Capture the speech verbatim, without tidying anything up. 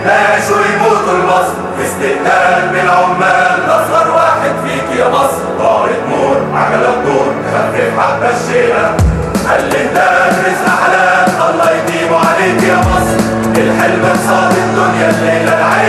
نعيش ويموتوا المصر في استقتال بالعمال، اصغر واحد فيك يا مصر طارق نور عجلة بدور خفف حبة الشيلة، خلي ندرس احلام الله يديمه عليك يا مصر، الحلم قصاد الدنيا الليلة العين